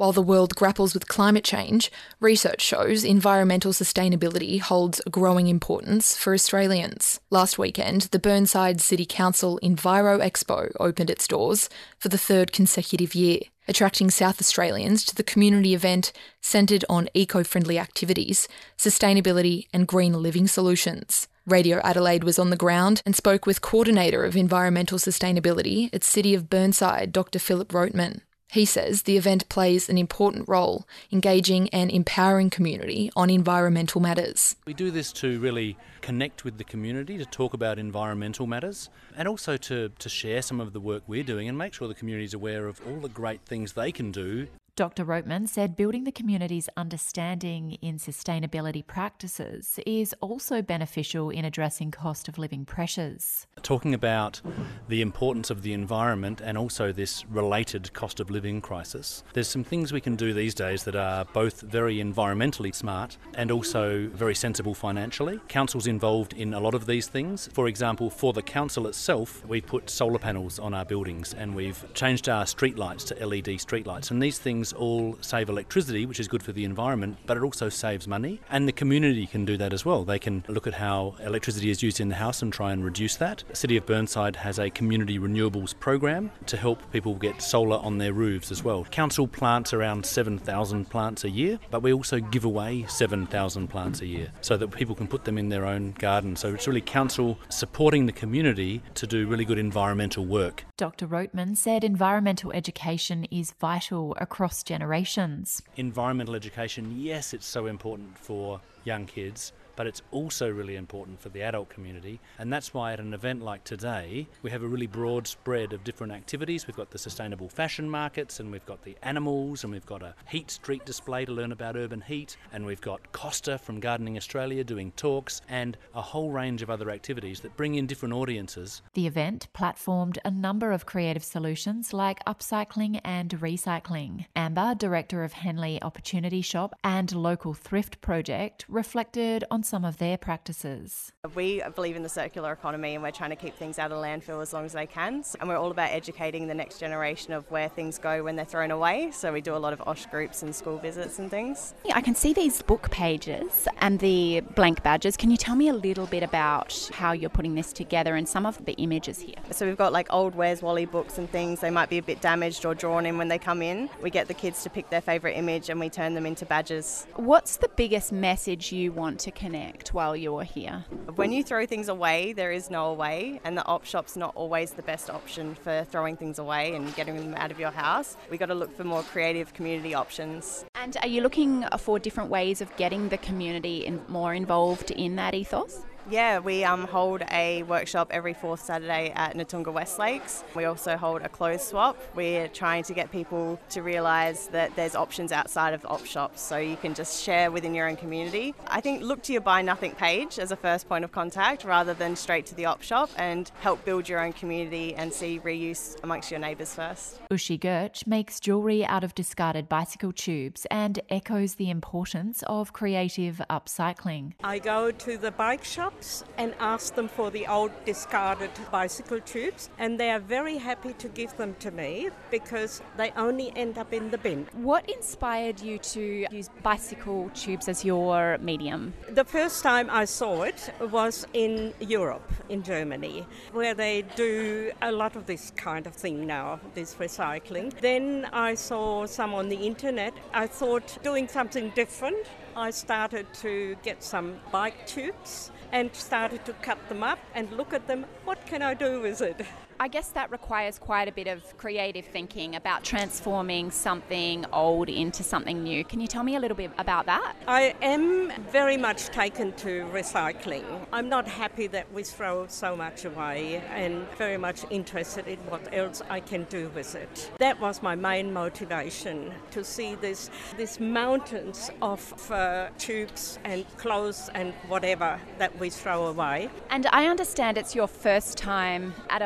While the world grapples with climate change, research shows environmental sustainability holds a growing importance for Australians. Last weekend, the Burnside City Council Enviro Expo opened its doors for the third consecutive year, attracting South Australians to the community event centred on eco-friendly activities, sustainability and green living solutions. Radio Adelaide was on the ground and spoke with Coordinator of Environmental Sustainability at City of Burnside, Dr Philip Roteman. He says the event plays an important role engaging and empowering community on environmental matters. We do this to really connect with the community, to talk about environmental matters, and also to share some of the work we're doing and make sure the community is aware of all the great things they can do. Dr Roteman said building the community's understanding in sustainability practices is also beneficial in addressing cost of living pressures. Talking about the importance of the environment and also this related cost of living crisis, there's some things we can do these days that are both very environmentally smart and also very sensible financially. Council's involved in a lot of these things. For example, for the council itself, we put solar panels on our buildings and we've changed our streetlights to LED streetlights, and these things all save electricity, which is good for the environment, but it also saves money. And the community can do that as well. They can look at how electricity is used in the house and try and reduce that. The City of Burnside has a community renewables program to help people get solar on their roofs as well. Council plants around 7,000 plants a year, but we also give away 7,000 plants a year so that people can put them in their own garden. So it's really council supporting the community to do really good environmental work. Dr Roteman said environmental education is vital across generations. Environmental education, yes, it's so important for young kids, but it's also really important for the adult community, and that's why at an event like today we have a really broad spread of different activities. We've got the sustainable fashion markets, and we've got the animals, and we've got a heat street display to learn about urban heat, and we've got Costa from Gardening Australia doing talks, and a whole range of other activities that bring in different audiences. The event platformed a number of creative solutions like upcycling and recycling. Amber, director of Henley Opportunity Shop and local thrift project, reflected on some of their practices. We believe in the circular economy and we're trying to keep things out of landfill as long as they can. And we're all about educating the next generation of where things go when they're thrown away. So we do a lot of OSH groups and school visits and things. Yeah, I can see these book pages and the blank badges. Can you tell me a little bit about how you're putting this together and some of the images here? So we've got like old Where's Wally books and things. They might be a bit damaged or drawn in when they come in. We get the kids to pick their favourite image and we turn them into badges. What's the biggest message you want to connect while you're here? When you throw things away, there is no away, and the op shop's not always the best option for throwing things away and getting them out of your house. We've got to look for more creative community options. And are you looking for different ways of getting the community more involved in that ethos? Yeah, we hold a workshop every fourth Saturday at Natunga West Lakes. We also hold a clothes swap. We're trying to get people to realise that there's options outside of op shops, so you can just share within your own community. I think look to your Buy Nothing page as a first point of contact rather than straight to the op shop, and help build your own community and see reuse amongst your neighbours first. Ushi Gertsch makes jewellery out of discarded bicycle tubes and echoes the importance of creative upcycling. I go to the bike shops and ask them for the old discarded bicycle tubes, and they are very happy to give them to me because they only end up in the bin. What inspired you to use bicycle tubes as your medium? The first time I saw it was in Europe, in Germany, where they do a lot of this kind of thing now, this recycling. Then I saw some on the internet. I thought doing something different. I started to get some bike tubes and started to cut them up and look at them. What can I do with it? I guess that requires quite a bit of creative thinking about transforming something old into something new. Can you tell me a little bit about that? I am very much taken to recycling. I'm not happy that we throw so much away and very much interested in what else I can do with it. That was my main motivation, to see these mountains of tubes and clothes and whatever that we throw away. And I understand it's your first time at a market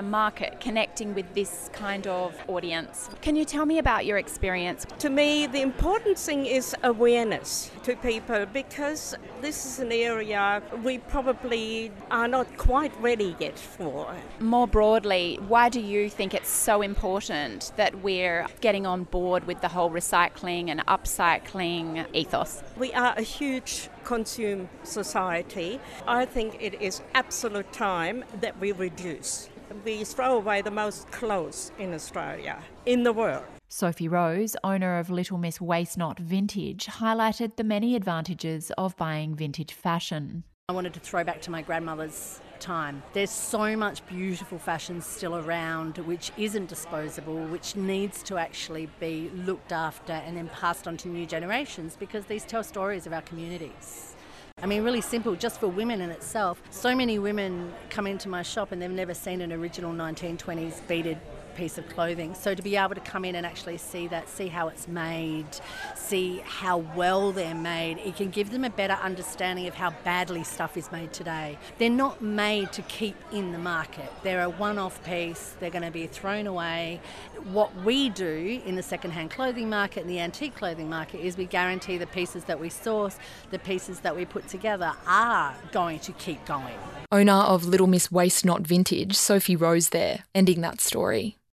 market, connecting with this kind of audience. Can you tell me about your experience? To me, the important thing is awareness to people, because this is an area we probably are not quite ready yet for. More broadly, why do you think it's so important that we're getting on board with the whole recycling and upcycling ethos? We are a huge consume society. I think it is absolute time that we reduce. We throw away the most clothes in Australia, in the world. Sophie Rose, owner of Little Miss Waste Not Vintage, highlighted the many advantages of buying vintage fashion. I wanted to throw back to my grandmother's time. There's so much beautiful fashion still around which isn't disposable, which needs to actually be looked after and then passed on to new generations, because these tell stories of our communities. I mean, really simple, just for women in itself. So many women come into my shop and they've never seen an original 1920s beaded piece of clothing. So to be able to come in and actually see that, see how it's made, see how well they're made, it can give them a better understanding of how badly stuff is made today. They're not made to keep in the market. They're a one-off piece. They're going to be thrown away. What we do in the second-hand clothing market and the antique clothing market is we guarantee the pieces that we source, the pieces that we put together are going to keep going. Owner of Little Miss Waste Not Vintage, Sophie Rose there, ending that story.